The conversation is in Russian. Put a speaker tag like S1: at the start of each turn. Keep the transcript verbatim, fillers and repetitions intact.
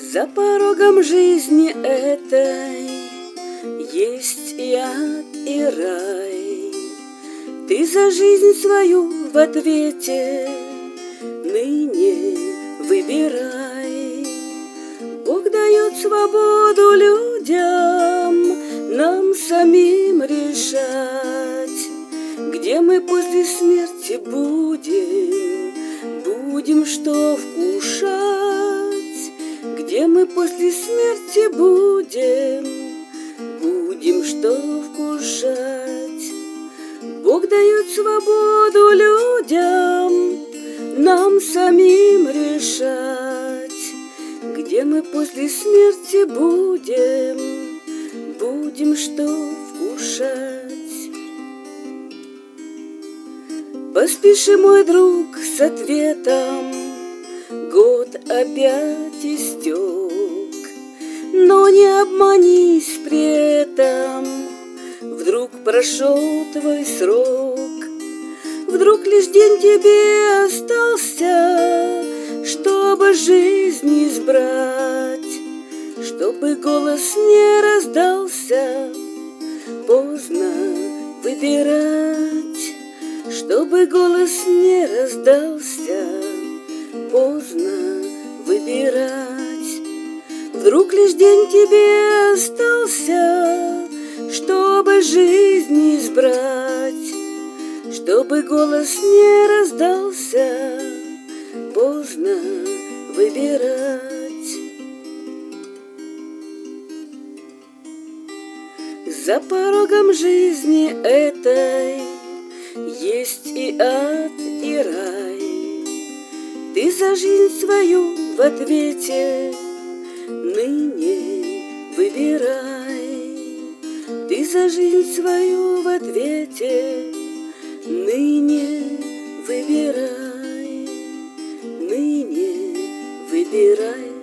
S1: За порогом жизни этой есть и ад, и рай. Ты за жизнь свою в ответе ныне выбирай. Бог дает свободу людям, нам самим решать, где мы после смерти будем, будем что вкушать. Где мы после смерти будем, будем что вкушать. Бог дает свободу людям, нам самим решать, где мы после смерти будем, будем что вкушать. Поспеши, мой друг, с ответом, год опять истек, но не обманись при этом, вдруг прошел твой срок, вдруг лишь день тебе остался, чтобы жизнь избрать, чтобы голос не раздался, поздно выбирать, чтобы голос не раздался, поздно выбирать. Вдруг лишь день тебе остался, чтобы жизнь избрать, чтобы голос не раздался, поздно выбирать. За порогом жизни этой есть и ад, и рай. Ты за жизнь свою в ответе ныне выбирай. Ты за жизнь свою в ответе ныне выбирай, ныне выбирай.